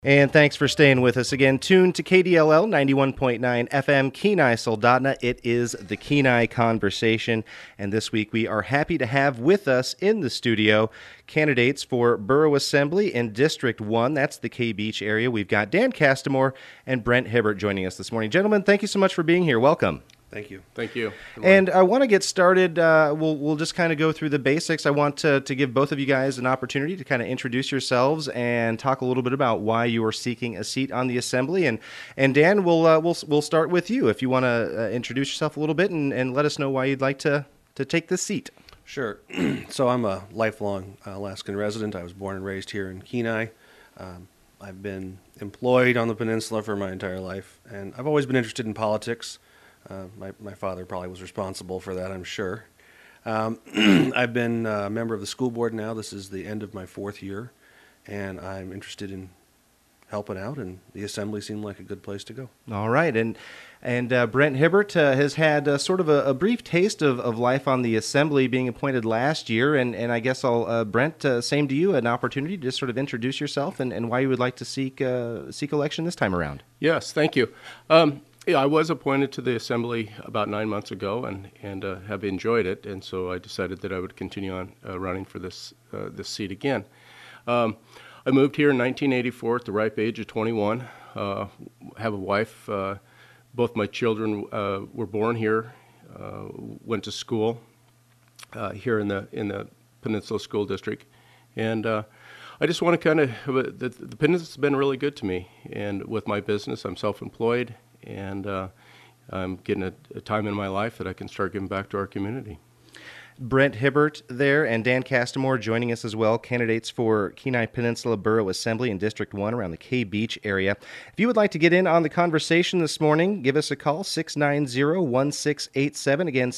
And thanks for staying with us again. Tuned to KDLL 91.9 FM, Kenai Soldotna. It is the Kenai Conversation. And this week we are happy to have with us in the studio candidates for Borough Assembly in District 1. That's the K-Beach area. We've got Dan Castamore and Brent Hibbert joining us this morning. Gentlemen, thank you so much for being here. Welcome. Thank you. Thank you. And I want to get started. We'll just kind of go through the basics. I want to give both of you guys an opportunity to kind of introduce yourselves and talk a little bit about why you are seeking a seat on the Assembly. And Dan, we'll start with you if you want to introduce yourself a little bit and let us know why you'd like to take this seat. Sure. So I'm a lifelong Alaskan resident. I was born and raised here in Kenai. I've been employed on the peninsula for my entire life, and I've always been interested in politics. My father probably was responsible for that, I'm sure. I've been a member of the school board now. This is the end of my fourth year, and I'm interested in helping out, and the Assembly seemed like a good place to go. All right. And Brent Hibbert has had sort of a brief taste of life on the Assembly, being appointed last year. And I guess Brent, same to you, an opportunity to just sort of introduce yourself and why you would like to seek election this time around. Yes, thank you. Yeah, I was appointed to the Assembly about 9 months ago and have enjoyed it, and so I decided that I would continue on running for this seat again. I moved here in 1984 at the ripe age of 21. Have a wife. Both my children were born here. Went to school here in the Peninsula School District, and I just want to kind of the Peninsula's been really good to me, and with my business, I'm self-employed. And I'm getting a time in my life that I can start giving back to our community. Brent Hibbert there and Dan Castamore joining us as well, candidates for Kenai Peninsula Borough Assembly in District 1 around the K-Beach area. If you would like to get in on the conversation this morning, give us a call, 690-1687. Again,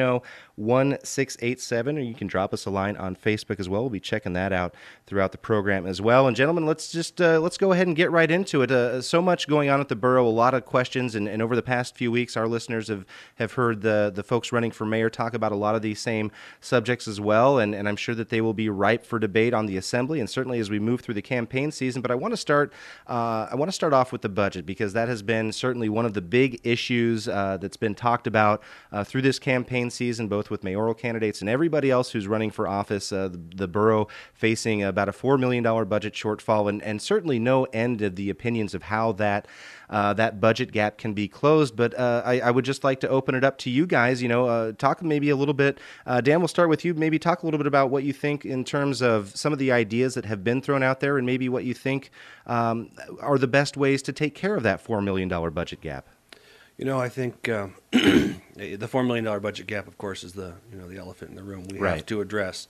690-1687, or you can drop us a line on Facebook as well. We'll be checking that out throughout the program as well. And gentlemen, let's go ahead and get right into it. So much going on at the borough, a lot of questions, and over the past few weeks, our listeners have heard the folks running for mayor talk about a lot of these same subjects as well, and I'm sure that they will be ripe for debate on the Assembly, and certainly as we move through the campaign season. But I want to start off with the budget, because that has been certainly one of the big issues that's been talked about through this campaign season, both with mayoral candidates and everybody else who's running for office. The borough facing about a $4 million budget shortfall, and certainly no end of the opinions of how that budget gap can be closed. But I would just like to open it up to you guys. Talk maybe a little bit. Dan, we'll start with you. Maybe talk a little bit about what you think in terms of some of the ideas that have been thrown out there, and maybe what you think are the best ways to take care of that $4 million budget gap. I think the $4 million budget gap, of course, is the elephant in the room we have to address.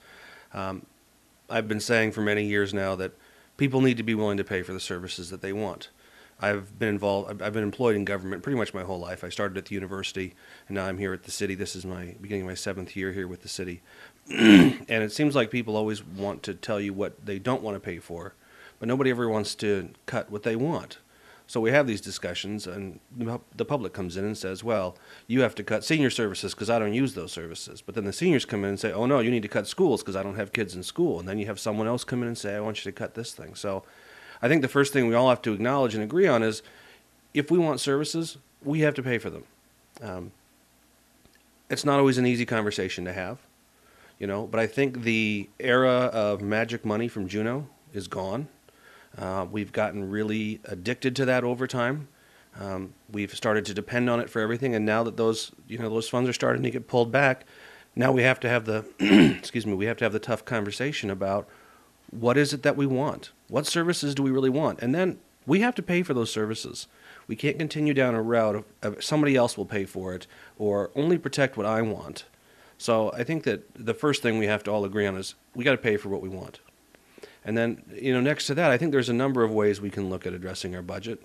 I've been saying for many years now that people need to be willing to pay for the services that they want. I've been employed in government pretty much my whole life. I started at the university, and now I'm here at the city. This is beginning of my 7th year here with the city. And it seems like people always want to tell you what they don't want to pay for, but nobody ever wants to cut what they want. So we have these discussions, and the public comes in and says, well, you have to cut senior services because I don't use those services. But then the seniors come in and say, oh, no, you need to cut schools because I don't have kids in school. And then you have someone else come in and say, I want you to cut this thing. So I think the first thing we all have to acknowledge and agree on is if we want services, we have to pay for them. It's not always an easy conversation to have, but I think the era of magic money from Juneau is gone. We've gotten really addicted to that over time. We've started to depend on it for everything, and now that those funds are starting to get pulled back, now we have to have the we have to have the tough conversation about what is it that we want? What services do we really want? And then we have to pay for those services. We can't continue down a route of somebody else will pay for it or only protect what I want. So I think that the first thing we have to all agree on is we got to pay for what we want. And then, next to that, I think there's a number of ways we can look at addressing our budget.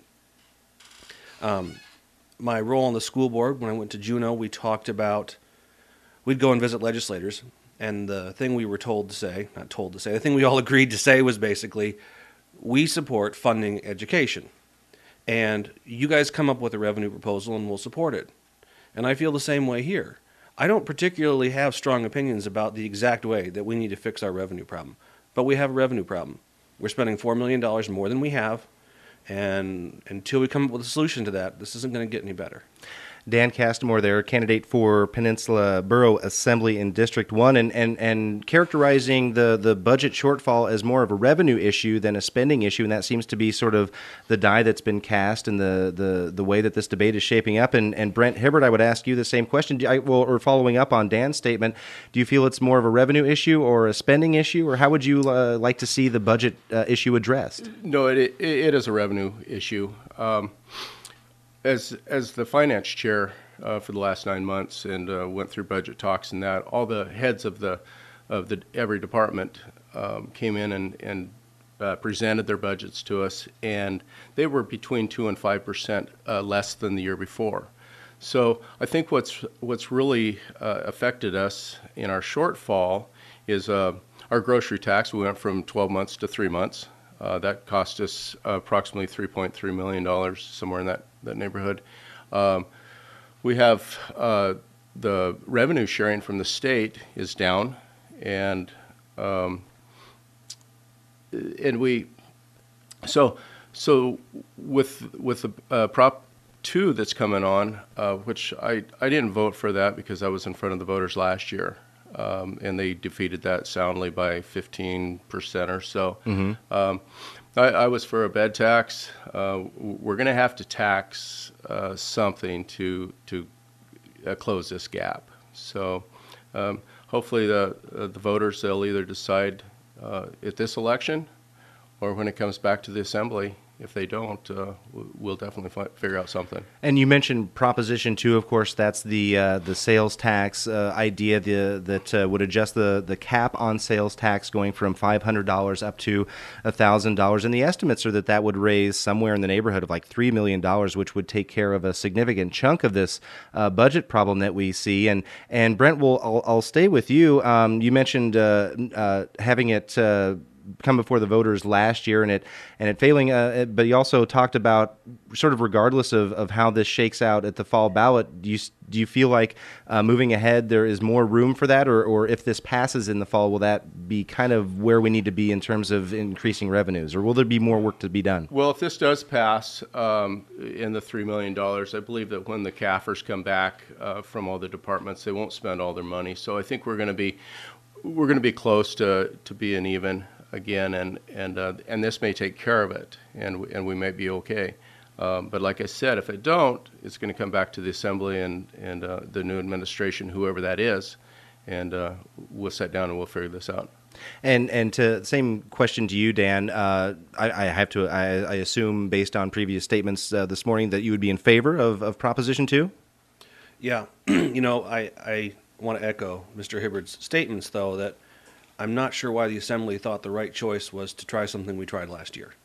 My role on the school board, when I went to Juneau, we talked about, we'd go and visit legislators. And the thing we were the thing we all agreed to say was basically, we support funding education. And you guys come up with a revenue proposal and we'll support it. And I feel the same way here. I don't particularly have strong opinions about the exact way that we need to fix our revenue problem. But we have a revenue problem. We're spending $4 million more than we have, And until we come up with a solution to that, this isn't going to get any better. Dan Castamore there, candidate for Peninsula Borough Assembly in District 1, and characterizing the budget shortfall as more of a revenue issue than a spending issue, and that seems to be sort of the die that's been cast and the way that this debate is shaping up. And Brent Hibbert, I would ask you the same question, or following up on Dan's statement, do you feel it's more of a revenue issue or a spending issue, or how would you like to see the budget issue addressed? No, it is a revenue issue. As the finance chair for the last 9 months and went through budget talks and that, all the heads of every department came in and presented their budgets to us, and they were between 2% and 5% less than the year before. So I think what's really affected us in our shortfall is our grocery tax. We went from 12 months to 3 months. That cost us approximately $3.3 million, somewhere in that neighborhood. We have the revenue sharing from the state is down, and we so with the Prop 2 that's coming on, which I didn't vote for that because I was in front of the voters last year. And they defeated that soundly by 15% or so. Mm-hmm. I was for a bed tax. We're going to have to tax something to close this gap. So hopefully the voters, they'll either decide at this election or when it comes back to the assembly. If they don't, we'll definitely figure out something. And you mentioned Proposition 2, of course. That's the sales tax idea that would adjust the cap on sales tax going from $500 up to $1,000. And the estimates are that would raise somewhere in the neighborhood of like $3 million, which would take care of a significant chunk of this budget problem that we see. And Brent, I'll stay with you. You mentioned having it come before the voters last year and it failing, but you also talked about sort of regardless of how this shakes out at the fall ballot, do you feel like moving ahead there is more room for that, or if this passes in the fall, will that be kind of where we need to be in terms of increasing revenues, or will there be more work to be done? Well, if this does pass in the $3 million, I believe that when the CAFRs come back from all the departments, they won't spend all their money. So I think we're going to be close to being even again, and this may take care of it, and we may be okay. But like I said, if it don't, it's going to come back to the assembly and the new administration, whoever that is, and we'll sit down and we'll figure this out. And to same question to you, Dan. I assume based on previous statements this morning that you would be in favor of Proposition 2. Yeah, I want to echo Mr. Hibbert's statements, though, that I'm not sure why the Assembly thought the right choice was to try something we tried last year.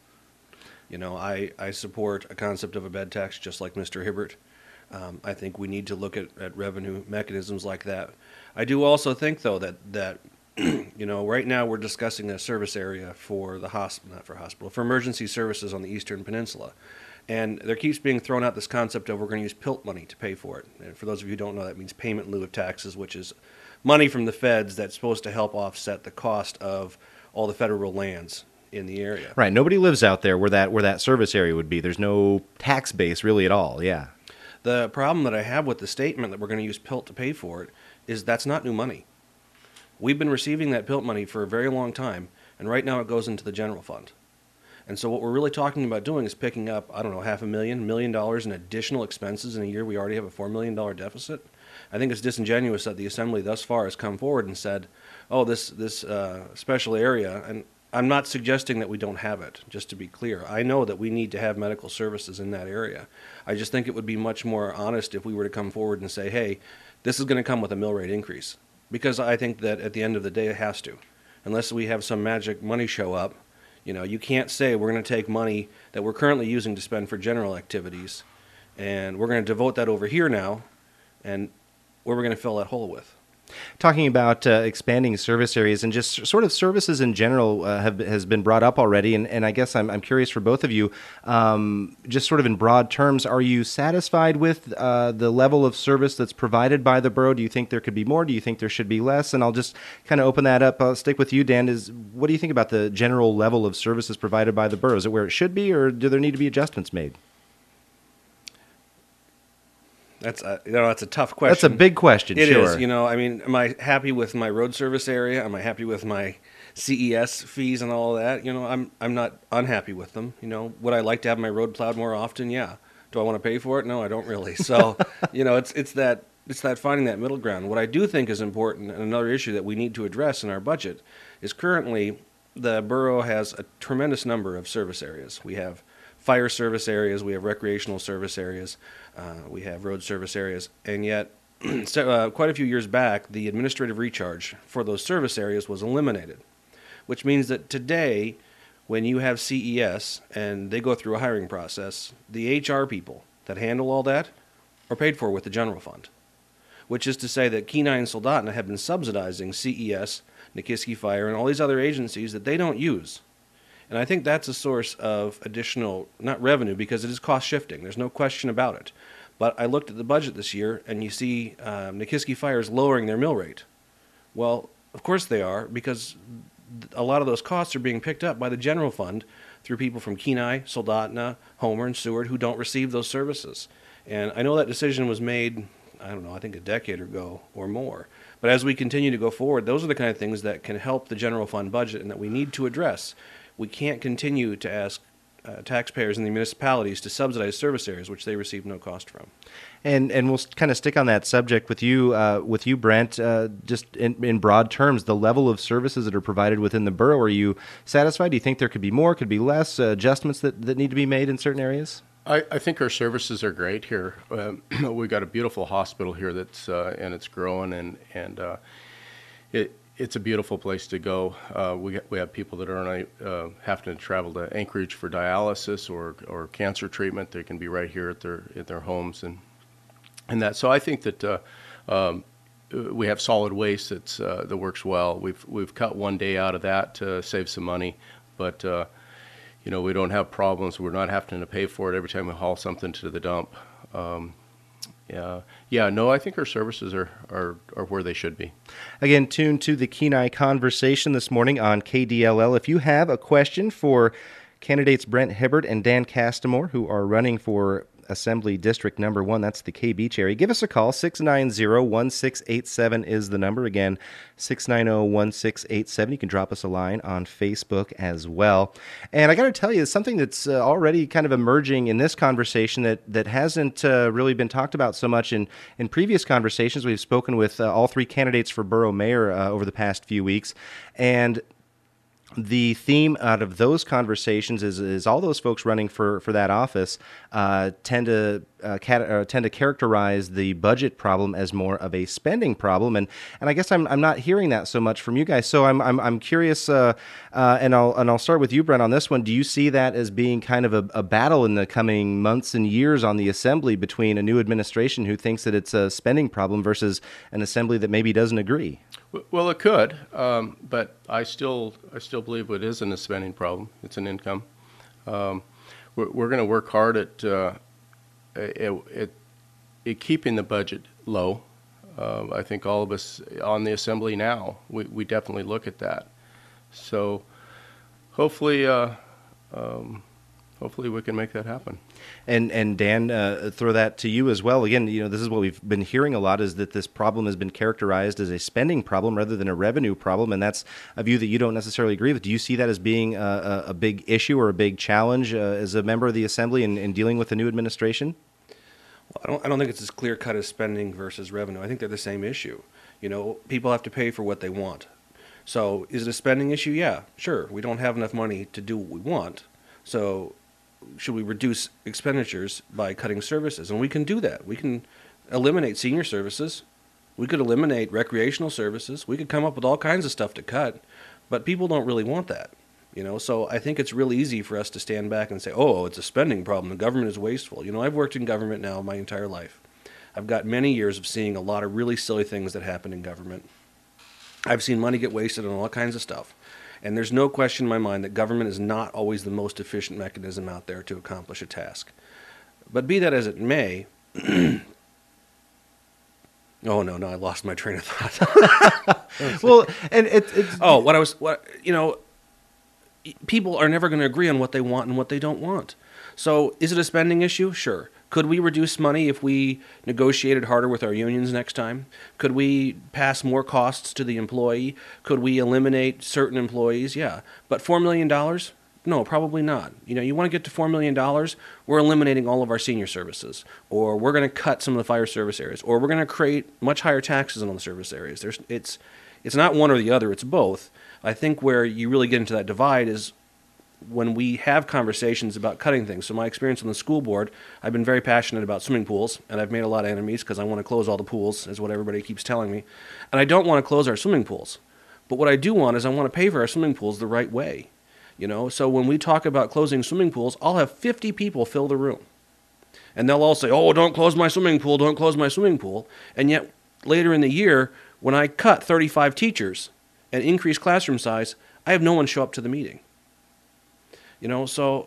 I support a concept of a bed tax just like Mr. Hibbert. I think we need to look at revenue mechanisms like that. I do also think, though, that right now we're discussing a service area for the for emergency services on the Eastern Peninsula. And there keeps being thrown out this concept of we're going to use PILT money to pay for it. And for those of you who don't know, that means payment in lieu of taxes, which is money from the feds that's supposed to help offset the cost of all the federal lands in the area. Right. Nobody lives out there where that service area would be. There's no tax base really at all. Yeah. The problem that I have with the statement that we're going to use PILT to pay for it is that's not new money. We've been receiving that PILT money for a very long time, and right now it goes into the general fund. And so what we're really talking about doing is picking up, $500,000, $1 million in additional expenses in a year we already have a $4 million deficit. I think it's disingenuous that the Assembly thus far has come forward and said, oh, this special area, and I'm not suggesting that we don't have it, just to be clear. I know that we need to have medical services in that area. I just think it would be much more honest if we were to come forward and say, hey, this is going to come with a mill rate increase. Because I think that at the end of the day it has to. Unless we have some magic money show up, you can't say we're going to take money that we're currently using to spend for general activities and we're going to devote that over here now, and where we're going to fill that hole with. Talking about expanding service areas and just sort of services in general has been brought up already, and I guess I'm curious for both of you, just sort of in broad terms, are you satisfied with the level of service that's provided by the borough? Do you think there could be more? Do you think there should be less? And I'll just kind of open that up. I'll stick with you, Dan. What do you think about the general level of services provided by the borough? Is it where it should be, or do there need to be adjustments made? That's a tough question. That's a big question. It sure. is. I mean, am I happy with my road service area? Am I happy with my CES fees and all of that? I'm not unhappy with them. Would I like to have my road plowed more often? Yeah. Do I want to pay for it? No, I don't really. So, it's that finding that middle ground. What I do think is important, and another issue that we need to address in our budget, is currently the borough has a tremendous number of service areas. We have fire service areas, we have recreational service areas, we have road service areas, and yet quite a few years back, the administrative recharge for those service areas was eliminated, which means that today, when you have CES and they go through a hiring process, the HR people that handle all that are paid for with the general fund, which is to say that Kenai and Soldotna have been subsidizing CES, Nikiski Fire, and all these other agencies that they don't use. And I think that's a source of additional, not revenue, because it is cost shifting. There's no question about it. But I looked at the budget this year, and you see Nikiski Fire is lowering their mill rate. Well, of course they are, because a lot of those costs are being picked up by the general fund through people from Kenai, Soldotna, Homer, and Seward who don't receive those services. And I know that decision was made, I don't know, I think a decade ago or more. But as we continue to go forward, those are the kind of things that can help the general fund budget and that we need to address. We can't continue to ask taxpayers in the municipalities to subsidize service areas which they receive no cost from. And we'll kind of stick on that subject with you, Brent. Just in broad terms, the level of services that are provided within the borough. Are you satisfied? Do you think there could be more? Could be less? Adjustments that need to be made in certain areas? I think our services are great here. We've got a beautiful hospital here that's and it's growing, and it's a beautiful place to go. We have people that are having to travel to Anchorage for dialysis or cancer treatment. They can be right here at their homes and that. So I think that we have solid waste that works well. We've cut one day out of that to save some money, but we don't have problems. We're not having to pay for it every time we haul something to the dump. I think our services are where they should be. Again, tuned to the Kenai Conversation this morning on KDLL. If you have a question for candidates Brent Hibbert and Dan Castamore, who are running for Assembly District Number 1, that's the K Beach area, give us a call. 690-1687 is the number. Again, 690-1687. You can drop us a line on Facebook as well. And I got to tell you, something that's already kind of emerging in this conversation that hasn't really been talked about so much in previous conversations. We've spoken with all three candidates for borough mayor over the past few weeks, and the theme out of those conversations is all those folks running for that office tend to characterize the budget problem as more of a spending problem, and I guess I'm not hearing that so much from you guys. So I'm curious, and I'll start with you, Brent, on this one. Do you see that as being kind of a battle in the coming months and years on the Assembly between a new administration who thinks that it's a spending problem versus an Assembly that maybe doesn't agree? Well, it could, but I still believe it isn't a spending problem. It's an income. We're going to work hard at keeping the budget low. I think all of us on the Assembly now, we definitely look at that. So hopefully we can make that happen. And Dan, throw that to you as well. Again, this is what we've been hearing a lot, is that this problem has been characterized as a spending problem rather than a revenue problem, and that's a view that you don't necessarily agree with. Do you see that as being a big issue or a big challenge as a member of the Assembly in dealing with the new administration? Well, I don't think it's as clear-cut as spending versus revenue. I think they're the same issue. People have to pay for what they want. So is it a spending issue? Yeah, sure. We don't have enough money to do what we want. So should we reduce expenditures by cutting services? And we can do that. We can eliminate senior services. We could eliminate recreational services. We could come up with all kinds of stuff to cut, but people don't really want that. So I think it's really easy for us to stand back and say, oh, it's a spending problem. The government is wasteful. I've worked in government now my entire life. I've got many years of seeing a lot of really silly things that happen in government. I've seen money get wasted on all kinds of stuff. And there's no question in my mind that government is not always the most efficient mechanism out there to accomplish a task. But be that as it may, oh no, I lost my train of thought. Well, and people are never going to agree on what they want and what they don't want. So is it a spending issue? Sure. Could we reduce money if we negotiated harder with our unions next time? Could we pass more costs to the employee? Could we eliminate certain employees? Yeah. But $4 million? No, probably not. You want to get to $4 million, we're eliminating all of our senior services, or we're going to cut some of the fire service areas, or we're going to create much higher taxes on the service areas. It's not one or the other, it's both. I think where you really get into that divide is when we have conversations about cutting things. So my experience on the school board, I've been very passionate about swimming pools, and I've made a lot of enemies because I want to close all the pools, is what everybody keeps telling me. And I don't want to close our swimming pools. But what I do want is I want to pay for our swimming pools the right way. So when we talk about closing swimming pools, I'll have 50 people fill the room. And they'll all say, oh, don't close my swimming pool, don't close my swimming pool. And yet later in the year, when I cut 35 teachers and increase classroom size, I have no one show up to the meeting. So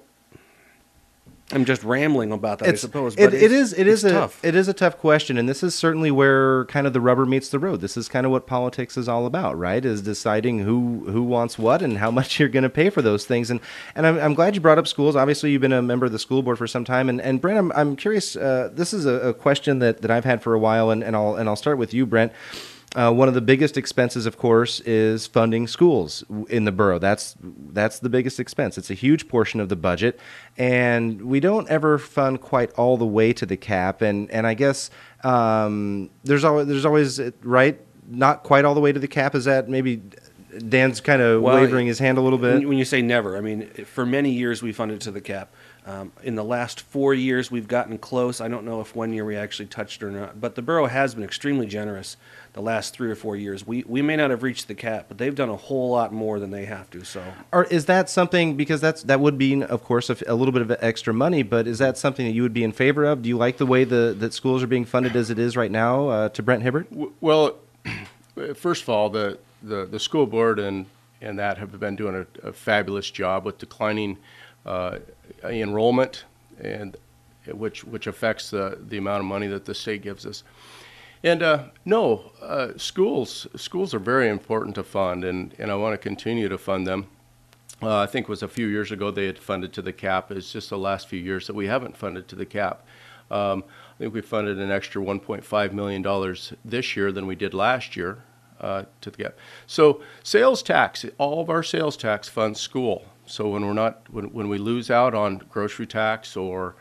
I'm just rambling about that, I suppose. But it is tough. It is a tough question, and this is certainly where kind of the rubber meets the road. This is kind of what politics is all about, right? Is deciding who wants what and how much you're going to pay for those things. And I'm glad you brought up schools. Obviously, you've been a member of the school board for some time. And Brent, I'm curious. This is a question that I've had for a while, and I'll start with you, Brent. One of the biggest expenses, of course, is funding schools in the borough. That's the biggest expense. It's a huge portion of the budget, and we don't ever fund quite all the way to the cap. And I guess there's always right, not quite all the way to the cap. Is that maybe Dan's kind of wavering his hand a little bit? When you say never, I mean, for many years we funded to the cap. In the last 4 years, we've gotten close. I don't know if 1 year we actually touched it or not, but the borough has been extremely generous the last 3 or 4 years. We may not have reached the cap, but they've done a whole lot more than they have to. So, or is that something, because that would be, of course, a little bit of extra money, but is that something that you would be in favor of? Do you like the way that schools are being funded as it is right now, to Brent Hibbert? Well, first of all, the school board and that have been doing a fabulous job with declining enrollment, and which affects the amount of money that the state gives us. And schools are very important to fund, and I want to continue to fund them. I think it was a few years ago they had funded to the cap. It's just the last few years that we haven't funded to the cap. I think we funded an extra $1.5 million this year than we did last year to the cap. So sales tax, all of our sales tax funds school. So when we lose out on grocery tax or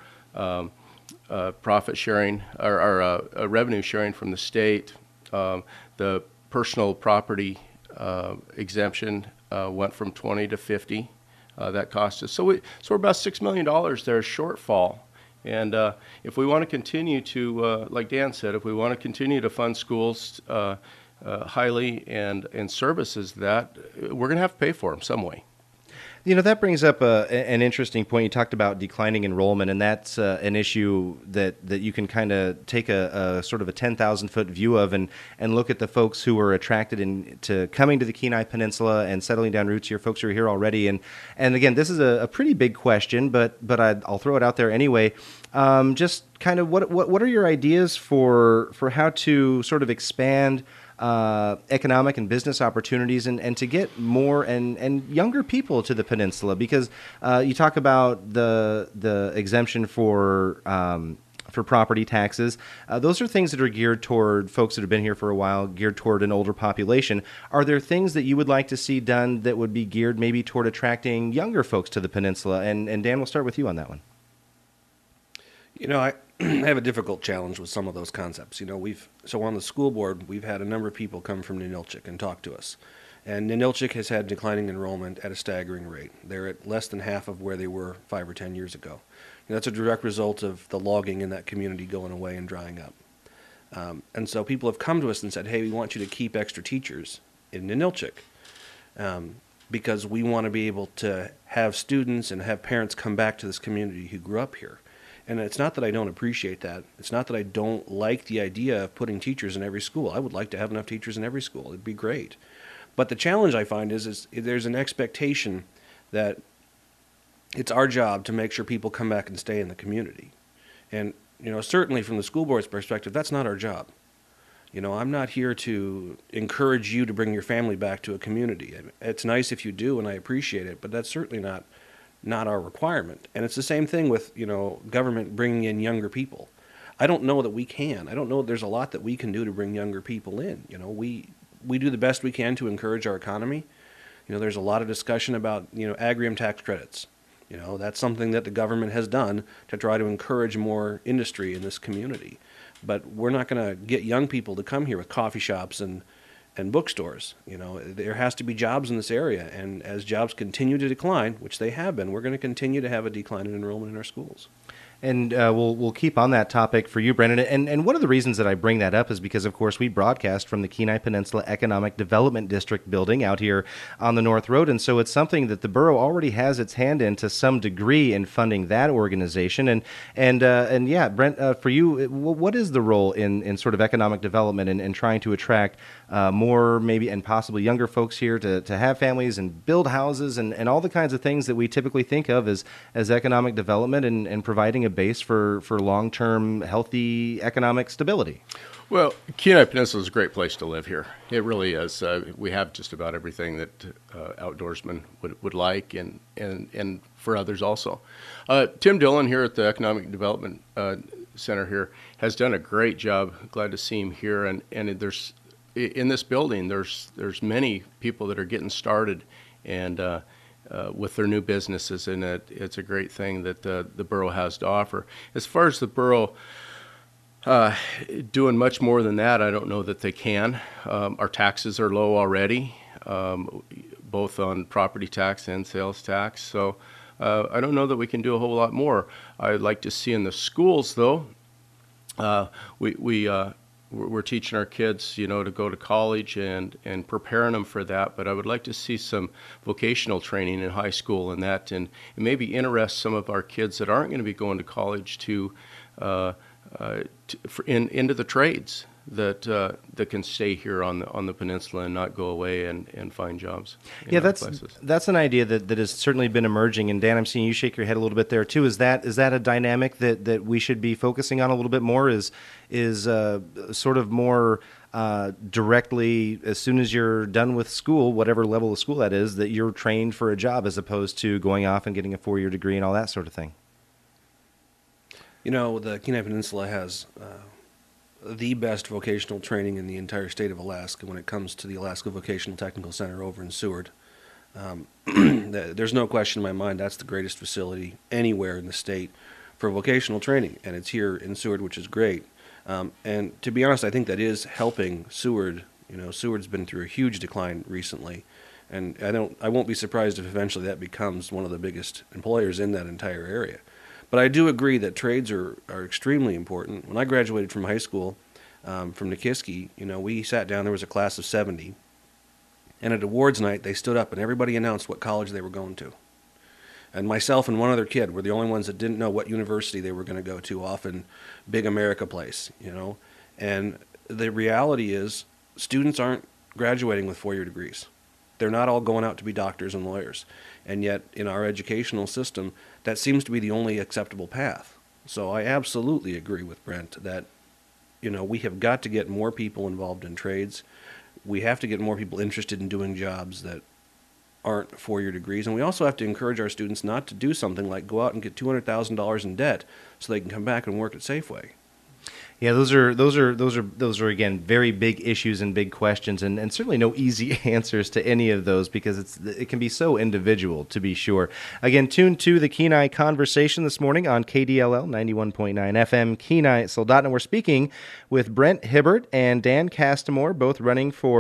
profit sharing or revenue sharing from the state, the personal property exemption went from 20 to 50. That cost us. So we're about $6 million there shortfall. And if we want to continue to, like Dan said, if we want to continue to fund schools highly and services that, we're going to have to pay for them some way. That brings up an interesting point. You talked about declining enrollment, and that's an issue that you can kind of take a sort of a 10,000-foot view of and look at the folks who are attracted to coming to the Kenai Peninsula and settling down roots here, folks who are here already. And again, this is a pretty big question, but I'll throw it out there anyway. Just kind of what are your ideas for how to sort of expand economic and business opportunities and to get more and younger people to the peninsula, because you talk about the exemption for property taxes. Those are things that are geared toward folks that have been here for a while, geared toward an older population. Are there things that you would like to see done that would be geared maybe toward attracting younger folks to the peninsula? And Dan, we'll start with you on that one. I have a difficult challenge with some of those concepts. So on the school board, we've had a number of people come from Ninilchik and talk to us. And Ninilchik has had declining enrollment at a staggering rate. They're at less than half of where they were 5 or 10 years ago. That's a direct result of the logging in that community going away and drying up. And so people have come to us and said, hey, we want you to keep extra teachers in Ninilchik because we want to be able to have students and have parents come back to this community who grew up here. And it's not that I don't appreciate that. It's not that I don't like the idea of putting teachers in every school. I would like to have enough teachers in every school. It'd be great. But the challenge I find is there's an expectation that it's our job to make sure people come back and stay in the community. And, certainly from the school board's perspective, that's not our job. I'm not here to encourage you to bring your family back to a community. It's nice if you do, and I appreciate it, but that's certainly not our requirement. And it's the same thing with, government bringing in younger people. I don't know that we can. I don't know that there's a lot that we can do to bring younger people in. We do the best we can to encourage our economy. There's a lot of discussion about, agrium tax credits. That's something that the government has done to try to encourage more industry in this community. But we're not going to get young people to come here with coffee shops and bookstores. There has to be jobs in this area. And as jobs continue to decline, which they have been, we're going to continue to have a decline in enrollment in our schools. And we'll keep on that topic for you, Brendan. And one of the reasons that I bring that up is because, of course, we broadcast from the Kenai Peninsula Economic Development District building out here on the North Road. And so it's something that the borough already has its hand in to some degree in funding that organization. And yeah, Brent, for you, what is the role in sort of economic development and trying to attract more maybe and possibly younger folks here to have families and build houses and all the kinds of things that we typically think of as economic development and providing a base for long-term healthy economic stability? Well, Kenai Peninsula is a great place to live here. It really is. We have just about everything that outdoorsmen would like and for others also. Tim Dillon here at the Economic Development Center here has done a great job. Glad to see him here. And there's in this building, there's many people that are getting started and with their new businesses, and it's a great thing that the borough has to offer. As far as the borough doing much more than that, I don't know that they can. Our taxes are low already, both on property tax and sales tax, so I don't know that we can do a whole lot more. I'd like to see in the schools, though, we're teaching our kids, to go to college and preparing them for that. But I would like to see some vocational training in high school and maybe interest some of our kids that aren't going to be going to college into the trades that can stay here on the peninsula and not go away and find jobs. That's an idea that has certainly been emerging. And Dan, I'm seeing you shake your head a little bit there too. Is that a dynamic that we should be focusing on a little bit more? Is sort of more directly as soon as you're done with school, whatever level of school that is, that you're trained for a job as opposed to going off and getting a 4-year degree and all that sort of thing? The Kenai Peninsula has the best vocational training in the entire state of Alaska when it comes to the Alaska Vocational Technical Center over in Seward. There's no question in my mind that's the greatest facility anywhere in the state for vocational training, and it's here in Seward, which is great. And to be honest, I think that is helping Seward. Seward's been through a huge decline recently, and I won't be surprised if eventually that becomes one of the biggest employers in that entire area. But I do agree that trades are extremely important. When I graduated from high school, from Nikiski, we sat down, there was a class of 70, and at awards night, they stood up and everybody announced what college they were going to. And myself and one other kid were the only ones that didn't know what university they were going to go to off in Big America Place, And the reality is students aren't graduating with 4-year degrees. They're not all going out to be doctors and lawyers. And yet, in our educational system, that seems to be the only acceptable path. So I absolutely agree with Brent that, we have got to get more people involved in trades. We have to get more people interested in doing jobs that aren't 4-year degrees. And we also have to encourage our students not to do something like go out and get $200,000 in debt so they can come back and work at Safeway. Yeah, those are again very big issues and big questions, and certainly no easy answers to any of those because it can be so individual, to be sure. Again, tune to the Kenai Conversation this morning on KDLL 91.9 FM Kenai Soldotna. We're speaking with Brent Hibbert and Dan Castamore, both running for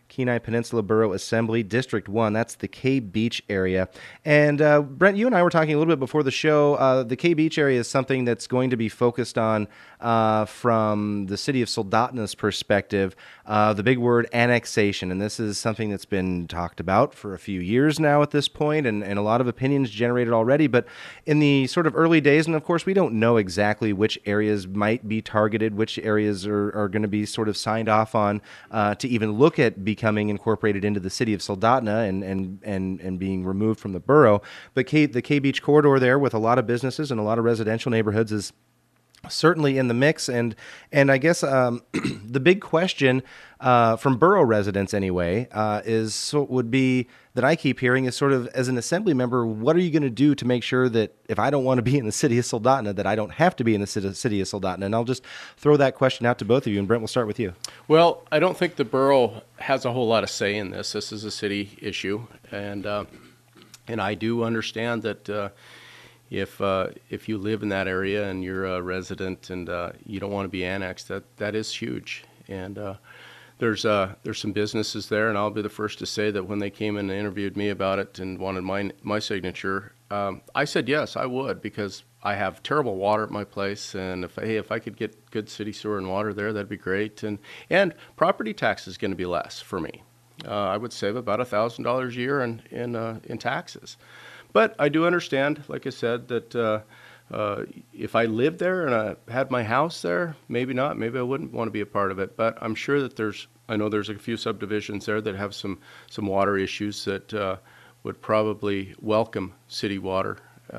Kenai Peninsula Borough Assembly, District 1. That's the Kay Beach area. And Brent, you and I were talking a little bit before the show. The Kay Beach area is something that's going to be focused on, from the city of Soldotna's perspective, the big word annexation. And this is something that's been talked about for a few years now at this point, and a lot of opinions generated already. But in the sort of early days, and of course we don't know exactly which areas might be targeted, which areas are going to be sort of signed off on to even look at becoming incorporated into the city of Soldotna and being removed from the borough. But the Kay Beach corridor there, with a lot of businesses and a lot of residential neighborhoods, is certainly in the mix. And I guess the big question from borough residents anyway would be, that I keep hearing, is sort of, as an assembly member, what are you going to do to make sure that if I don't want to be in the city of Soldotna, that I don't have to be in the city of Soldotna? And I'll just throw that question out to both of you. And Brent, we'll start with you. Well, I don't think the borough has a whole lot of say in this. This is a city issue, and I do understand that if you live in that area and you're a resident and you don't want to be annexed, that is huge. And there's some businesses there, and I'll be the first to say that when they came in and interviewed me about it and wanted my signature, I said yes, I would, because I have terrible water at my place, and if I could get good city sewer and water there, that'd be great. And property tax is going to be less for me. I would save about $1,000 a year in taxes. But I do understand, like I said, that if I lived there and I had my house there, maybe not. Maybe I wouldn't want to be a part of it. But I'm sure that I know there's a few subdivisions there that have some water issues that would probably welcome city water.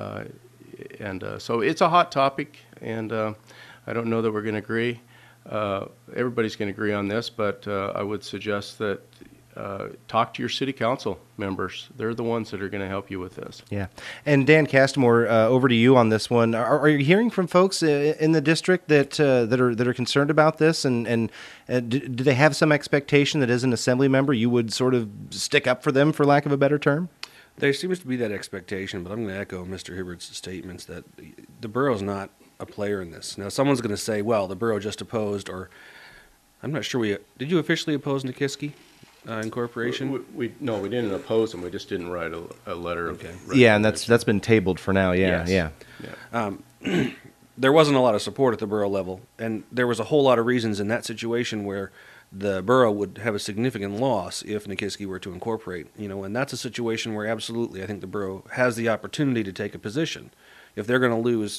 So it's a hot topic, and I don't know that we're going to agree. Everybody's going to agree on this, but I would suggest that talk to your city council members. They're the ones that are going to help you with this. Yeah. And Dan Castamore, over to you on this one. Are you hearing from folks in the district that are concerned about this? And do they have some expectation that as an assembly member you would sort of stick up for them, for lack of a better term? There seems to be that expectation, but I'm going to echo Mr. Hibbert's statements that the borough's not a player in this. Now, someone's going to say, well, the borough just opposed, or I'm not sure did you officially oppose Nikiski? Incorporation? No, we didn't oppose them. We just didn't write a letter. Okay. Yeah, and that's been tabled for now. Yeah, yes. Yeah. There wasn't a lot of support at the borough level, and there was a whole lot of reasons in that situation where the borough would have a significant loss if Nikiski were to incorporate. And that's a situation where absolutely I think the borough has the opportunity to take a position. If they're going to lose,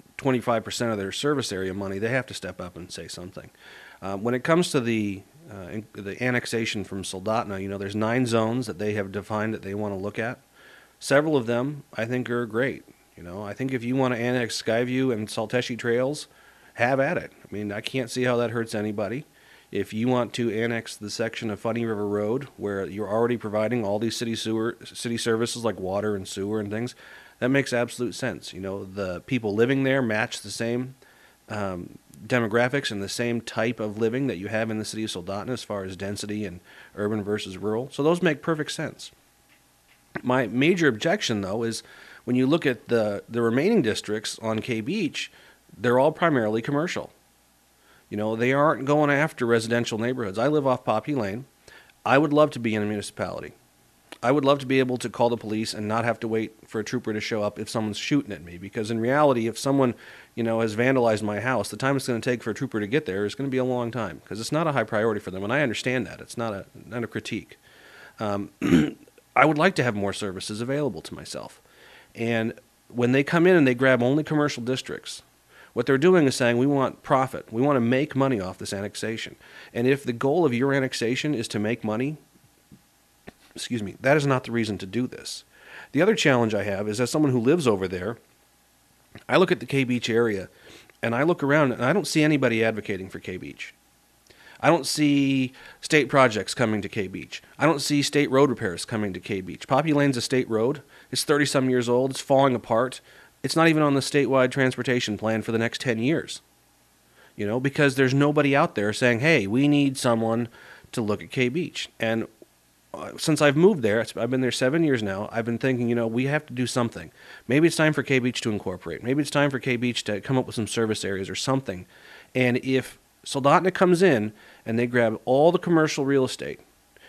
25% of their service area money, they have to step up and say something. When it comes to the annexation from Soldotna, there's 9 zones that they have defined that they want to look at. Several of them I think are great. I think if you want to annex Skyview and Salteshi Trails, have at it. I mean, I can't see how that hurts anybody. If you want to annex the section of Funny River Road where you're already providing all these city services like water and sewer and things, that makes absolute sense. The people living there match the same demographics and the same type of living that you have in the city of Soldotna as far as density and urban versus rural. So those make perfect sense. My major objection, though, is when you look at the remaining districts on Kay Beach, they're all primarily commercial. They aren't going after residential neighborhoods. I live off Poppy Lane. I would love to be in a municipality. I would love to be able to call the police and not have to wait for a trooper to show up if someone's shooting at me. Because in reality, if someone, has vandalized my house, the time it's going to take for a trooper to get there is going to be a long time because it's not a high priority for them. And I understand that. It's not a critique. I would like to have more services available to myself. And when they come in and they grab only commercial districts, what they're doing is saying, we want profit. We want to make money off this annexation. And if the goal of your annexation is to make money, that is not the reason to do this. The other challenge I have is, as someone who lives over there, I look at the Kay Beach area and I look around and I don't see anybody advocating for Kay Beach. I don't see state projects coming to Kay Beach. I don't see state road repairs coming to Kay Beach. Poppy Lane's a state road. It's 30-some years old. It's falling apart. It's not even on the statewide transportation plan for the next 10 years. Because there's nobody out there saying, hey, we need someone to look at Kay Beach. And since I've moved there, I've been there 7 years now, I've been thinking, we have to do something. Maybe it's time for Kay Beach to incorporate. Maybe it's time for Kay Beach to come up with some service areas or something. And if Soldotna comes in and they grab all the commercial real estate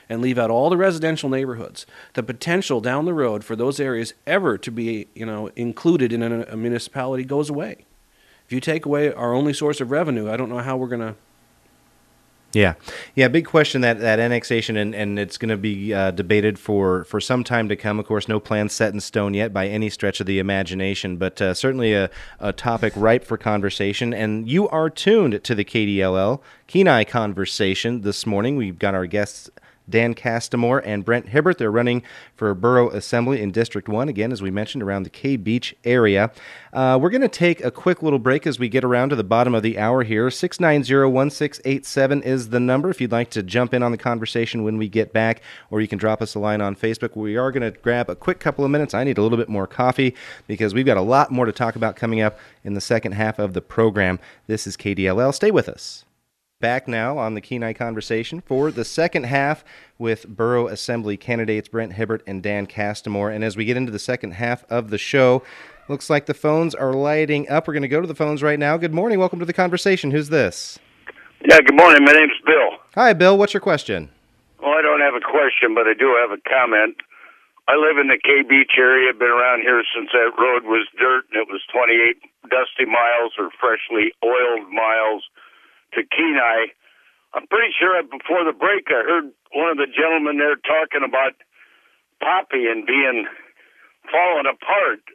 and leave out all the residential neighborhoods, the potential down the road for those areas ever to be, included in a municipality goes away. If you take away our only source of revenue, I don't know how we're going to. Yeah. Big question, that annexation, and it's going to be debated for some time to come. Of course, no plan set in stone yet by any stretch of the imagination, but certainly a topic ripe for conversation. And you are tuned to the KDLL Kenai Conversation this morning. We've got our guests Dan Castamore and Brent Hibbert. They're running for Borough Assembly in District 1, again, as we mentioned, around the K-Beach area. We're going to take a quick little break as we get around to the bottom of the hour here. 690-1687 is the number if you'd like to jump in on the conversation when we get back, or you can drop us a line on Facebook. We are going to grab a quick couple of minutes. I need a little bit more coffee because we've got a lot more to talk about coming up in the second half of the program. This is KDLL. Stay with us. Back now on the Kenai Conversation for the second half with Borough Assembly candidates Brent Hibbert and Dan Castamore. And as we get into the second half of the show, looks like the phones are lighting up. We're going to go to the phones right now. Good morning. Welcome to the conversation. Who's this? Yeah, good morning. My name's Bill. Hi, Bill. What's your question? Well, I don't have a question, but I do have a comment. I live in the K-Beach area. Been around here since that road was dirt, and it was 28 dusty miles or freshly oiled miles to Kenai. I'm pretty sure before the break I heard one of the gentlemen there talking about Poppy and being falling apart.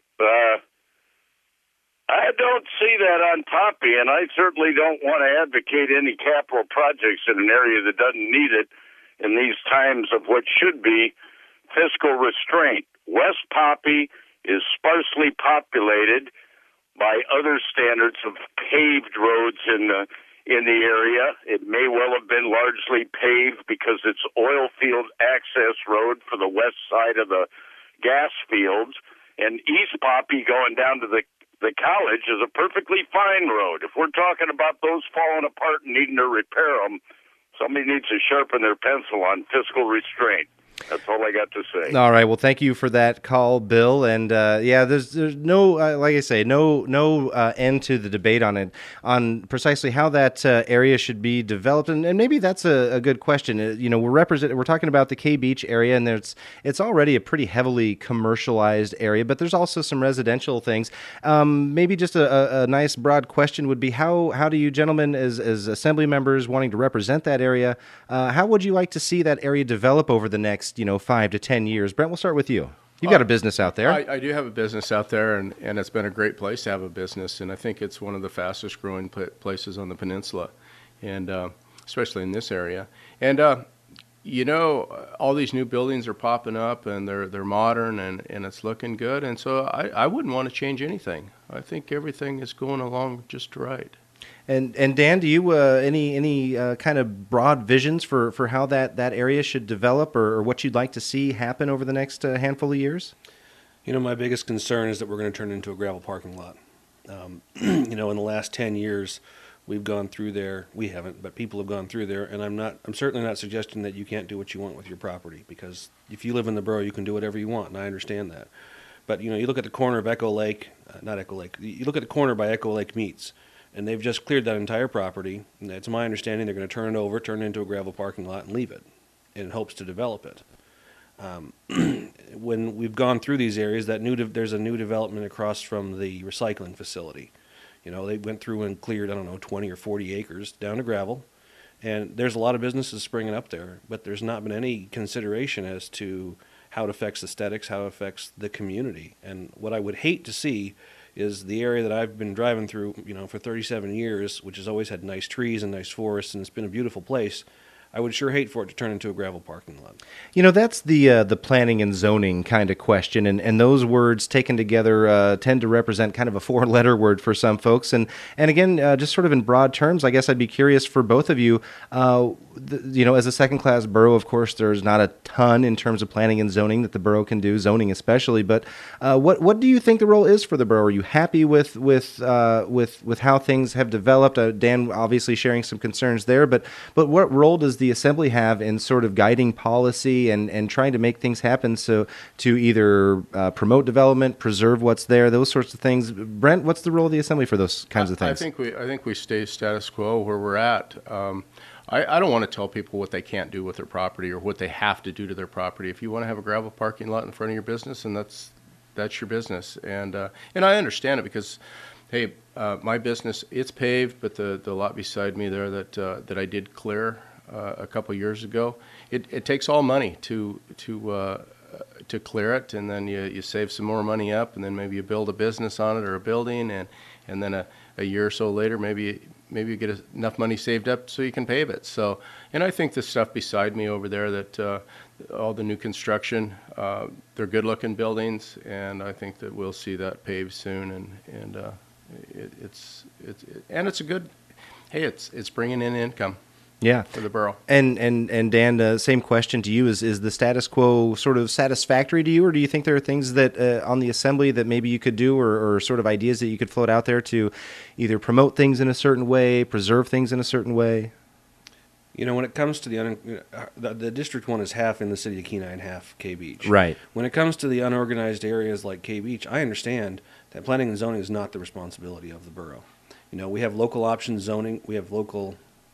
I don't see that on Poppy, and I certainly don't want to advocate any capital projects in an area that doesn't need it in these times of what should be fiscal restraint. West Poppy is sparsely populated by other standards of paved roads in the area. It may well have been largely paved because it's oil field access road for the west side of the gas fields. And East Poppy going down to the college is a perfectly fine road. If we're talking about those falling apart and needing to repair them, somebody needs to sharpen their pencil on fiscal restraint. That's all I got to say. All right. Well, thank you for that call, Bill. And there's no like I say, no end to the debate on it, on precisely how that area should be developed. And maybe that's a good question. We're talking about the K-Beach area, and it's already a pretty heavily commercialized area, but there's also some residential things. Maybe just a nice broad question would be how do you gentlemen, as assembly members wanting to represent that area, how would you like to see that area develop over the next 5 to 10 years? Brent, we'll start with you. You've got a business out there. I do have a business out there, and it's been a great place to have a business, and I think it's one of the fastest growing places on the peninsula, and especially in this area. And all these new buildings are popping up, and they're modern, and it's looking good, and so I wouldn't want to change anything. I think everything is going along just right. And Dan, do you any kind of broad visions for how that area should develop, or what you'd like to see happen over the next handful of years? My biggest concern is that we're going to turn it into a gravel parking lot. In the last 10 years, we've gone through there. We haven't, but people have gone through there, and I'm certainly not suggesting that you can't do what you want with your property, because if you live in the borough, you can do whatever you want, and I understand that. But you look at the corner of Echo Lake, not Echo Lake. You look at the corner by Echo Lake Meats. And they've just cleared that entire property. And it's my understanding they're going to turn it into a gravel parking lot and leave it in hopes to develop it. When we've gone through these areas, there's a new development across from the recycling facility. They went through and cleared, 20 or 40 acres down to gravel. And there's a lot of businesses springing up there, but there's not been any consideration as to how it affects aesthetics, how it affects the community. And what I would hate to see is the area that I've been driving through, for 37 years, which has always had nice trees and nice forests, and it's been a beautiful place. I would sure hate for it to turn into a gravel parking lot. That's the planning and zoning kind of question, and those words taken together tend to represent kind of a four-letter word for some folks. And again, just sort of in broad terms, I guess I'd be curious for both of you. As a second-class borough, of course, there's not a ton in terms of planning and zoning that the borough can do, zoning especially. But what do you think the role is for the borough? Are you happy with how things have developed? Dan obviously sharing some concerns there, but what role does the assembly have in sort of guiding policy and trying to make things happen to either promote development, preserve what's there, those sorts of things? Brent, what's the role of the assembly for those kinds of things? I think we stay status quo where we're at. I don't want to tell people what they can't do with their property or what they have to do to their property. If you want to have a gravel parking lot in front of your business, and that's your business. And I understand it because, hey, my business, it's paved, but the lot beside me there that I did clear a couple years ago, it takes all money to clear it, and then you save some more money up, and then maybe you build a business on it or a building, and then a year or so later, maybe you get enough money saved up so you can pave it. So, and I think the stuff beside me over there, that all the new construction, they're good-looking buildings, and I think that we'll see that paved soon, and it's a good, hey, it's bringing in income. Yeah, for the borough. And Dan, same question to you: is the status quo sort of satisfactory to you, or do you think there are things that on the assembly that maybe you could do, or sort of ideas that you could float out there to either promote things in a certain way, preserve things in a certain way? You know, when it comes to the District 1 is half in the city of Kenai and half K Beach. Right. When it comes to the unorganized areas like K Beach, I understand that planning and zoning is not the responsibility of the borough. You know, we have local option zoning. We have local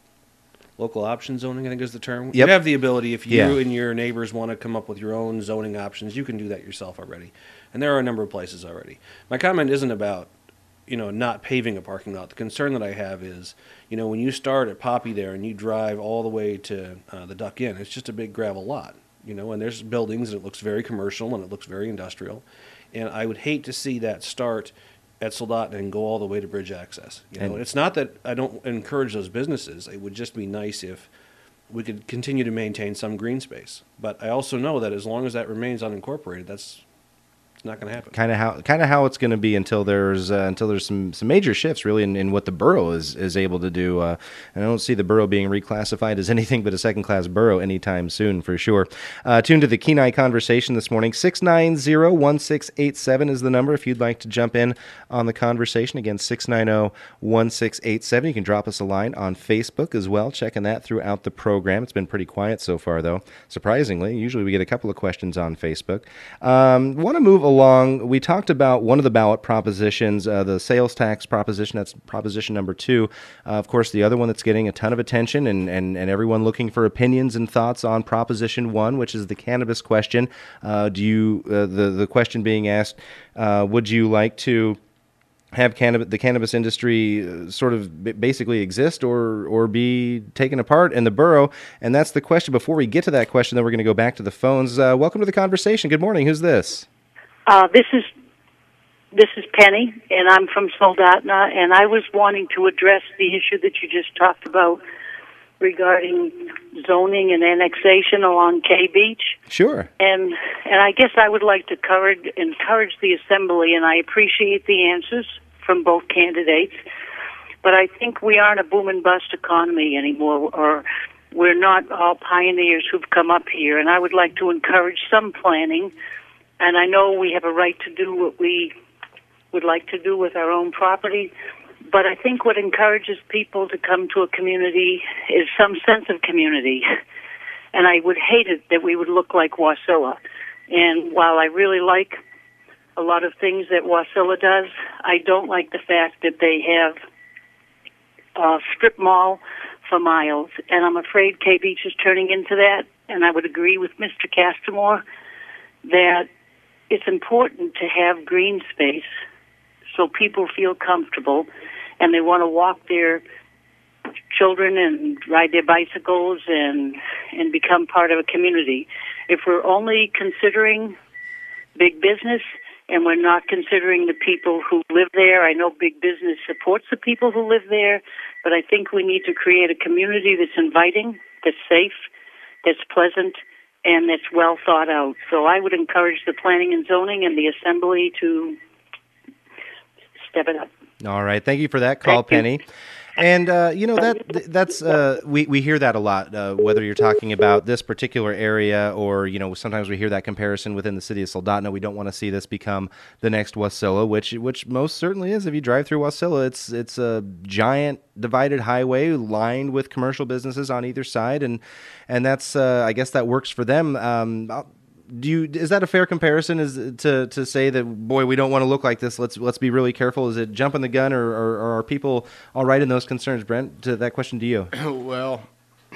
option zoning, I think is the term. Yep. You have the ability, if you Yeah. and your neighbors want to come up with your own zoning options, you can do that yourself already. And there are a number of places already. My comment isn't about, not paving a parking lot. The concern that I have is, when you start at Poppy there and you drive all the way to the Duck Inn, it's just a big gravel lot, and there's buildings and it looks very commercial and it looks very industrial. And I would hate to see that start at Soldotna and go all the way to Bridge Access. It's not that I don't encourage those businesses. It would just be nice if we could continue to maintain some green space. But I also know that as long as that remains unincorporated, it's not going to happen. Kind of how it's going to be until there's some major shifts really in what the borough is able to do. And I don't see the borough being reclassified as anything but a second-class borough anytime soon, for sure. Tune to the Kenai Conversation this morning. 690-1687 is the number if you'd like to jump in on the conversation. Again, 690-1687. You can drop us a line on Facebook as well, checking that throughout the program. It's been pretty quiet so far, though, surprisingly. Usually we get a couple of questions on Facebook. Want to move along. We talked about one of the ballot propositions, the sales tax proposition. That's proposition number 2. Of course, the other one that's getting a ton of attention and everyone looking for opinions and thoughts on proposition 1, which is the cannabis question. The question being asked, would you like to have the cannabis industry sort of basically exist or be taken apart in the borough? And that's the question. Before we get to that question, then we're going to go back to the phones. Welcome to the conversation. Good morning. Who's this? This is Penny, and I'm from Soldotna, and I was wanting to address the issue that you just talked about regarding zoning and annexation along K Beach. Sure. And I guess I would like to encourage the assembly, and I appreciate the answers from both candidates, but I think we aren't a boom and bust economy anymore, or we're not all pioneers who've come up here, and I would like to encourage some planning. And I know we have a right to do what we would like to do with our own property, but I think what encourages people to come to a community is some sense of community. And I would hate it that we would look like Wasilla. And while I really like a lot of things that Wasilla does, I don't like the fact that they have a strip mall for miles. And I'm afraid K Beach is turning into that. And I would agree with Mr. Castamore that it's important to have green space so people feel comfortable and they want to walk their children and ride their bicycles and become part of a community. If we're only considering big business and we're not considering the people who live there, I know big business supports the people who live there, but I think we need to create a community that's inviting, that's safe, that's pleasant, and that's well thought out. So I would encourage the planning and zoning and the assembly to step it up. All right. Thank you for that call, Penny. And, that's we hear that a lot, whether you're talking about this particular area or, sometimes we hear that comparison within the city of Soldotna. We don't want to see this become the next Wasilla, which most certainly is. If you drive through Wasilla, it's a giant divided highway lined with commercial businesses on either side. And that's, I guess that works for them. Is that a fair comparison? Is to say that, boy, we don't want to look like this. Let's be really careful. Is it jumping the gun, or are people all right in those concerns, Brent? To that question to you. Well,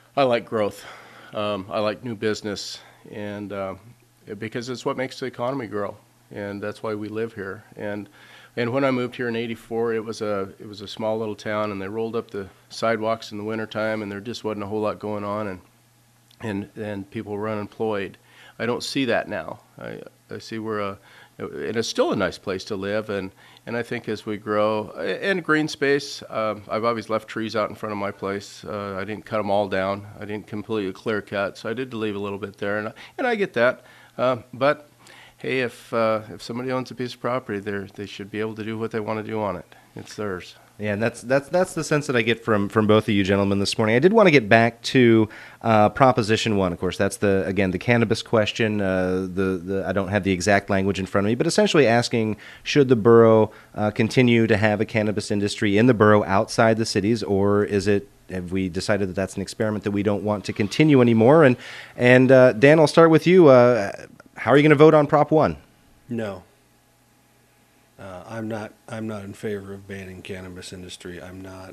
I like growth. I like new business, and because it's what makes the economy grow, and that's why we live here. And when I moved here in '84, it was a small little town, and they rolled up the sidewalks in the wintertime, and there just wasn't a whole lot going on, and people were unemployed. I don't see that now. I see and it's still a nice place to live, and I think as we grow, and green space, I've always left trees out in front of my place. I didn't cut them all down. I didn't completely clear cut, so I did leave a little bit there, and I get that. But hey, if somebody owns a piece of property, they should be able to do what they want to do on it. It's theirs. Yeah, and that's the sense that I get from both of you gentlemen this morning. I did want to get back to Proposition 1. Of course, that's the cannabis question. I don't have the exact language in front of me, but essentially asking, should the borough continue to have a cannabis industry in the borough outside the cities, or have we decided that that's an experiment that we don't want to continue anymore? And Dan, I'll start with you. How are you going to vote on Prop 1? No. I'm not in favor of banning cannabis industry. I'm not.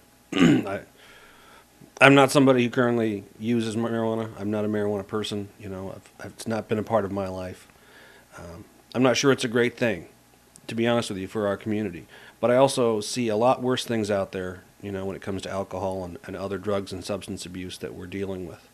I'm not somebody who currently uses marijuana. I'm not a marijuana person. It's not been a part of my life. I'm not sure it's a great thing, to be honest with you, for our community. But I also see a lot worse things out there, when it comes to alcohol and other drugs and substance abuse that we're dealing with.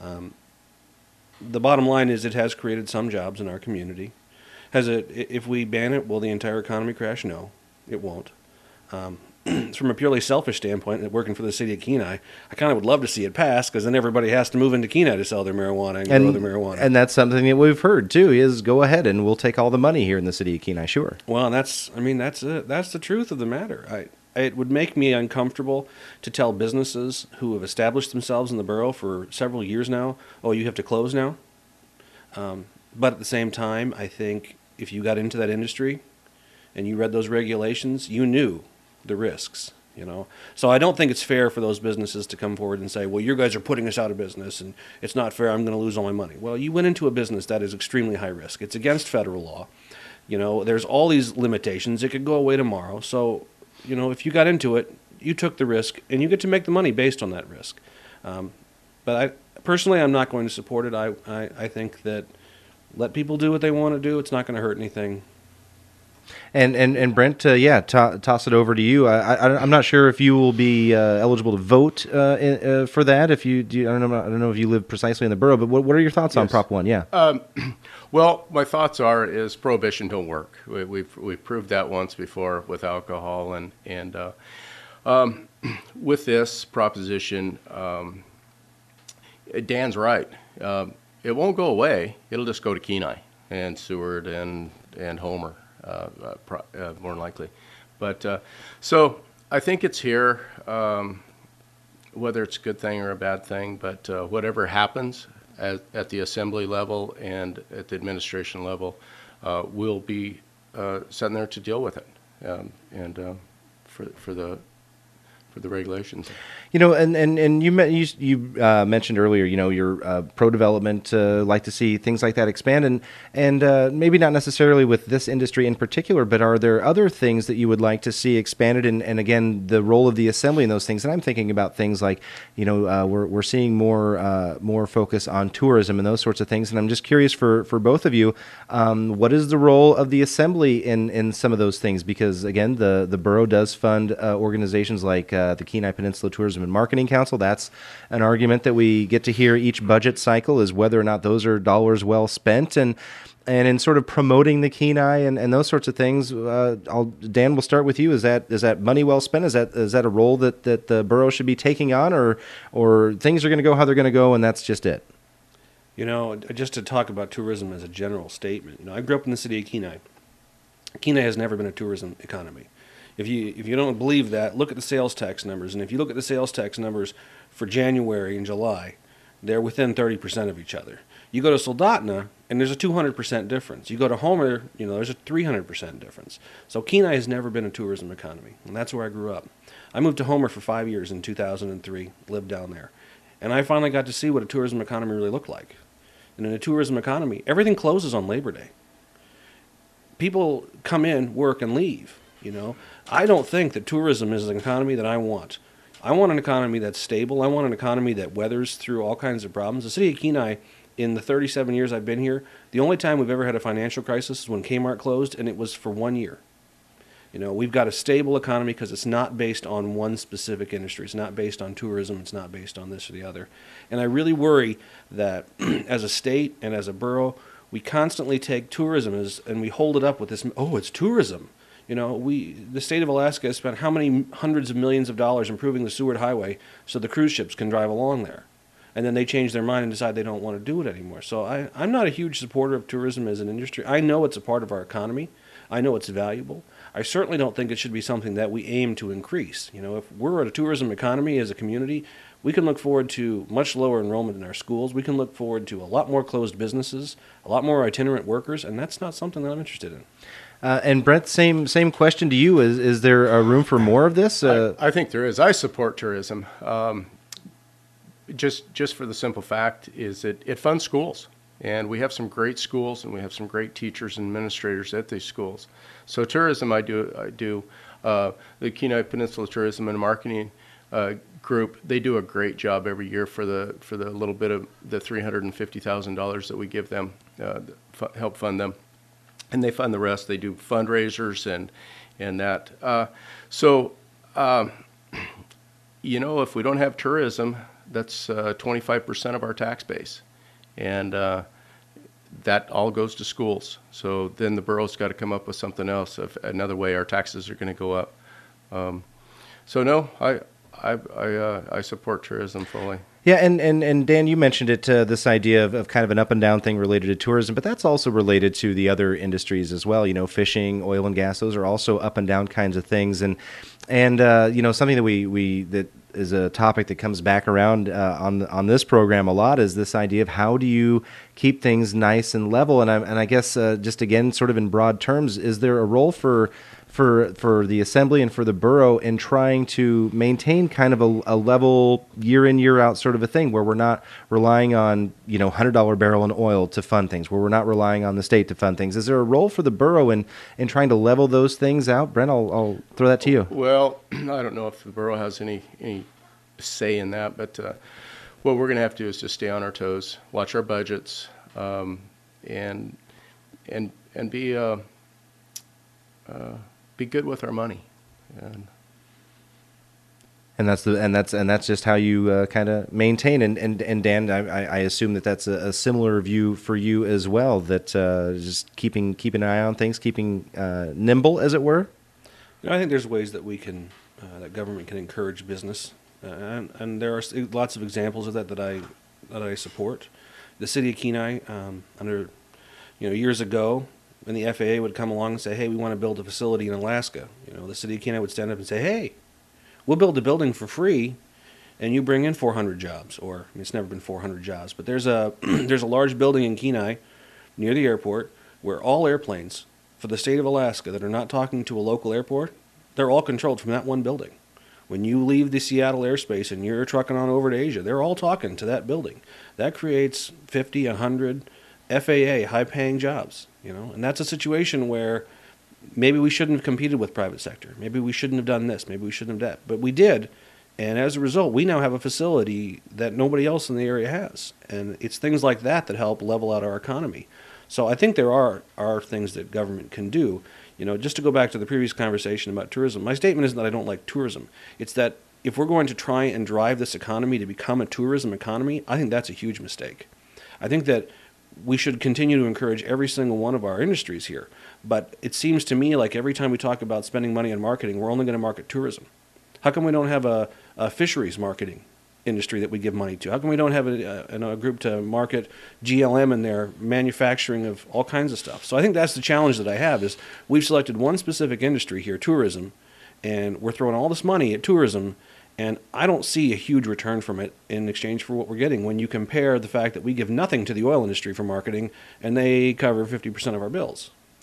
The bottom line is it has created some jobs in our community. If we ban it, will the entire economy crash? No, it won't. From a purely selfish standpoint, working for the city of Kenai, I kind of would love to see it pass, because then everybody has to move into Kenai to sell their marijuana and grow their marijuana. And that's something that we've heard too, is go ahead and we'll take all the money here in the city of Kenai, sure. Well, that's the truth of the matter. It would make me uncomfortable to tell businesses who have established themselves in the borough for several years now, oh, you have to close now. But at the same time, I think if you got into that industry and you read those regulations, you knew the risks, So I don't think it's fair for those businesses to come forward and say, well, you guys are putting us out of business and it's not fair, I'm going to lose all my money. Well, you went into a business that is extremely high risk. It's against federal law. There's all these limitations. It could go away tomorrow. So, if you got into it, you took the risk and you get to make the money based on that risk. But personally, I'm not going to support it. I think that let people do what they want to do. It's not going to hurt anything. And Brent, toss it over to you. I'm not sure if you will be eligible to vote for that. I don't know if you live precisely in the borough, but what are your thoughts on Prop 1? Yeah. Well, my thoughts is prohibition don't work. We've proved that once before with alcohol, and with this proposition, Dan's right. It won't go away. It'll just go to Kenai and Seward and Homer, more than likely. But so I think it's here, whether it's a good thing or a bad thing. But whatever happens at the assembly level and at the administration level, we'll be sitting there to deal with it, and for the regulations. And you mentioned earlier, you're pro-development, like to see things like that expand, and maybe not necessarily with this industry in particular, but are there other things that you would like to see expanded, and again, the role of the assembly in those things? And I'm thinking about things like, we're seeing more focus on tourism and those sorts of things, and I'm just curious for both of you, what is the role of the assembly in some of those things? Because again, the borough does fund organizations like the Kenai Peninsula Tourism and Marketing Council. That's an argument that we get to hear each budget cycle, is whether or not those are dollars well spent, and in sort of promoting the Kenai and those sorts of things. Dan, we'll start with you. Is that money well spent? Is that a role that the borough should be taking on, or things are going to go how they're going to go and that's just it? Just to talk about tourism as a general statement, I grew up in the city of Kenai. Kenai has never been a tourism economy. If you don't believe that, look at the sales tax numbers. And if you look at the sales tax numbers for January and July, they're within 30% of each other. You go to Soldotna, and there's a 200% difference. You go to Homer, there's a 300% difference. So Kenai has never been a tourism economy, and that's where I grew up. I moved to Homer for 5 years in 2003, lived down there. And I finally got to see what a tourism economy really looked like. And in a tourism economy, everything closes on Labor Day. People come in, work, and leave. I don't think that tourism is an economy that I want. I want an economy that's stable. I want an economy that weathers through all kinds of problems. The city of Kenai, in the 37 years I've been here, the only time we've ever had a financial crisis is when Kmart closed, and it was for 1 year. You know, we've got a stable economy because it's not based on one specific industry. It's not based on tourism. It's not based on this or the other. And I really worry that as a state and as a borough, we constantly take tourism and we hold it up with this, oh, it's tourism. You know, the state of Alaska has spent how many hundreds of millions of dollars improving the Seward Highway so the cruise ships can drive along there. And then they change their mind and decide they don't want to do it anymore. So I'm not a huge supporter of tourism as an industry. I know it's a part of our economy. I know it's valuable. I certainly don't think it should be something that we aim to increase. You know, if we're a tourism economy as a community, we can look forward to much lower enrollment in our schools. We can look forward to a lot more closed businesses, a lot more itinerant workers, and that's not something that I'm interested in. And Brent, same question to you. Is there a room for more of this? I think there is. I support tourism. Just for the simple fact is that it funds schools. And we have some great schools, and we have some great teachers and administrators at these schools. So tourism, I do. The Kenai Peninsula Tourism and Marketing group, they do a great job every year for the little bit of the $350,000 that we give them, help fund them, and they fund the rest. They do fundraisers and that. You know, if we don't have tourism, that's 25% of our tax base. And that all goes to schools. So then the borough's got to come up with something else, another way our taxes are going to go up. So no, I support tourism fully. Yeah, and Dan, you mentioned it, this idea of kind of an up and down thing related to tourism, but that's also related to the other industries as well. You know, fishing, oil and gas, those are also up and down kinds of things. And you know, something that that is a topic that comes back around on this program a lot is this idea of how do you keep things nice and level. And I guess just again, sort of in broad terms, is there a role for the assembly and for the borough in trying to maintain kind of a level year in, year out sort of a thing where we're not relying on, you know, $100 barrel in oil to fund things, where we're not relying on the state to fund things? Is there a role for the borough in trying to level those things out? Brent, I'll throw that to you. Well, I don't know if the borough has any say in that, but what we're going to have to do is just stay on our toes, watch our budgets, and be good with our money, and that's just how you kind of maintain. And Dan, I assume that's a similar view for you as well. That just keeping an eye on things, keeping nimble, as it were. You know, I think there's ways that we can that government can encourage business, and there are lots of examples of that I support. The city of Kenai, under years ago, when the FAA would come along and say, hey, we want to build a facility in Alaska, the city of Kenai would stand up and say, hey, we'll build a building for free and you bring in 400 jobs. Or, it's never been 400 jobs, but there's a large building in Kenai near the airport where all airplanes for the state of Alaska that are not talking to a local airport, they're all controlled from that one building. When you leave the Seattle airspace and you're trucking on over to Asia, they're all talking to that building. That creates 50, 100 FAA high-paying jobs, and that's a situation where maybe we shouldn't have competed with private sector. Maybe we shouldn't have done this. Maybe we shouldn't have that. But we did, and as a result, we now have a facility that nobody else in the area has. And it's things like that that help level out our economy. So I think there are things that government can do. Just to go back to the previous conversation about tourism, my statement isn't that I don't like tourism. It's that if we're going to try and drive this economy to become a tourism economy, I think that's a huge mistake. I think that we should continue to encourage every single one of our industries here. But it seems to me like every time we talk about spending money on marketing, we're only going to market tourism. How come we don't have a fisheries marketing industry that we give money to? How come we don't have a group to market GLM and their manufacturing of all kinds of stuff? So I think that's the challenge that I have is we've selected one specific industry here, tourism, and we're throwing all this money at tourism, and I don't see a huge return from it in exchange for what we're getting when you compare the fact that we give nothing to the oil industry for marketing and they cover 50% of our bills.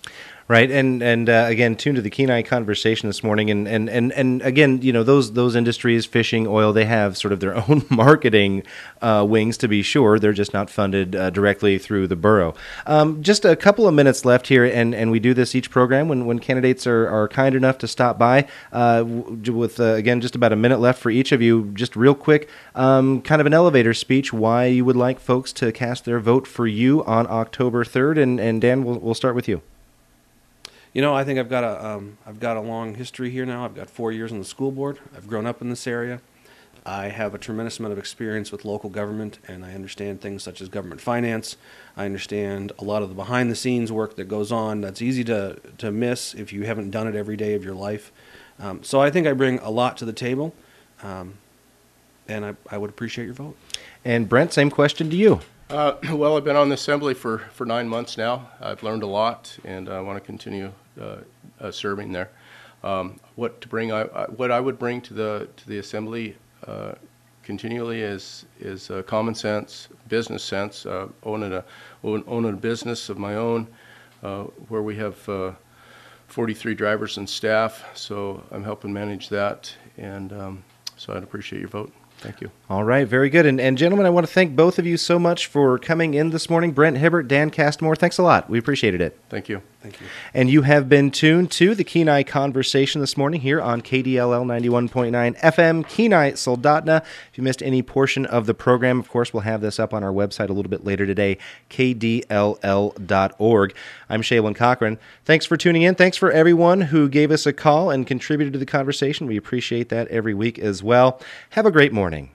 Right, and again, tuned to the Kenai conversation this morning, and again, those industries, fishing, oil, they have sort of their own marketing wings, to be sure. They're just not funded directly through the borough. Just a couple of minutes left here, and we do this each program when candidates are kind enough to stop by. With again, just about a minute left for each of you. Just real quick, kind of an elevator speech why you would like folks to cast their vote for you on October 3rd, and Dan, we'll start with you. I think I've got a long history here now. I've got 4 years on the school board. I've grown up in this area. I have a tremendous amount of experience with local government, and I understand things such as government finance. I understand a lot of the behind-the-scenes work that goes on that's easy to miss if you haven't done it every day of your life. So I think I bring a lot to the table, and I would appreciate your vote. And Brent, same question to you. Well, I've been on the assembly for 9 months now. I've learned a lot, and I want to continue serving there. What I would bring to the assembly continually is common sense, business sense. Owning a business of my own, where we have 43 drivers and staff, so I'm helping manage that, and so I'd appreciate your vote. Thank you. All right, very good. And gentlemen, I want to thank both of you so much for coming in this morning. Brent Hibbert, Dan Castmore, thanks a lot. We appreciated it. Thank you. Thank you. And you have been tuned to the Kenai Conversation this morning here on KDLL 91.9 FM, Kenai Soldotna. If you missed any portion of the program, of course, we'll have this up on our website a little bit later today, kdll.org. I'm Shaylin Cochran. Thanks for tuning in. Thanks for everyone who gave us a call and contributed to the conversation. We appreciate that every week as well. Have a great morning.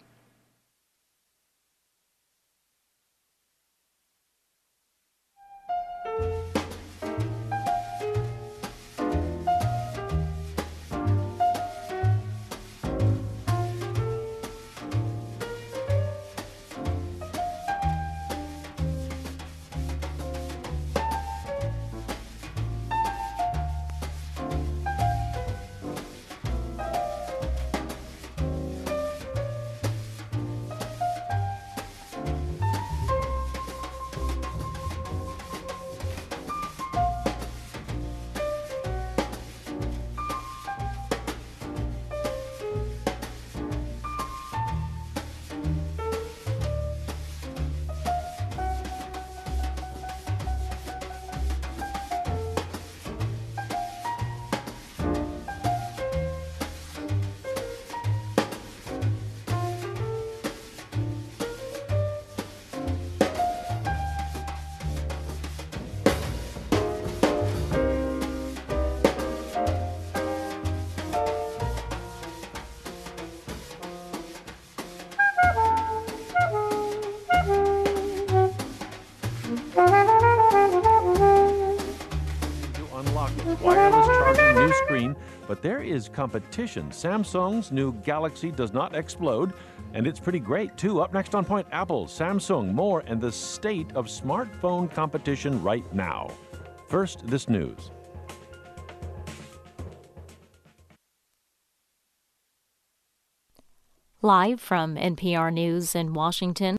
Wireless charging, new screen, but there is competition. Samsung's new Galaxy does not explode, and it's pretty great too. Up next on Point, Apple, Samsung, more, and the state of smartphone competition right now. First, this news. Live from NPR News in Washington.